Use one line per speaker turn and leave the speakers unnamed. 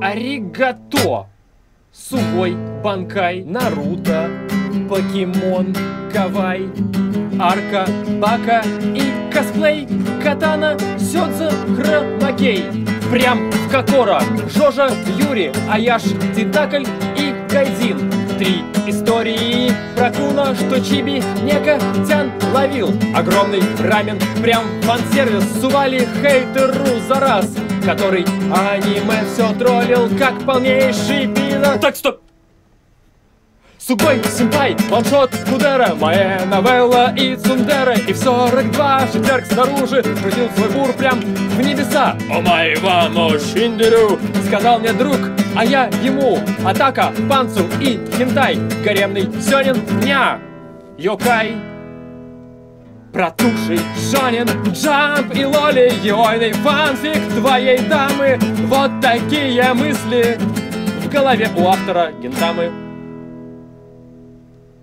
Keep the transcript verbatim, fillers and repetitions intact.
Аригато. Сугой, Банкай, Наруто, Покемон, Кавай, Арка, Бака и косплей, Катана, Сёдзе, Хромакей. Прям в Кокора, Жожа, Юри, Аяш, Тентакль и Кайдзин. Три истории про Куна, что Чиби Некотян ловил. Огромный рамен, прям фан-сервис, сували хейтеру за раз, который аниме все троллил, как полнейший пидор. Так, стоп! Сугой, симпай, ваншот, Кудера, моя новелла и Цундера. И в сорок два Шитерк снаружи крутил свой бур прям в небеса. О май вамо шиндеру, сказал мне друг, а я ему. Атака, панцу и хентай, гаремный сёнин дня. Йокай, протухший шонен, джамп и лоли, йойный фанфик твоей дамы. Вот такие мысли в голове у автора Гинтамы.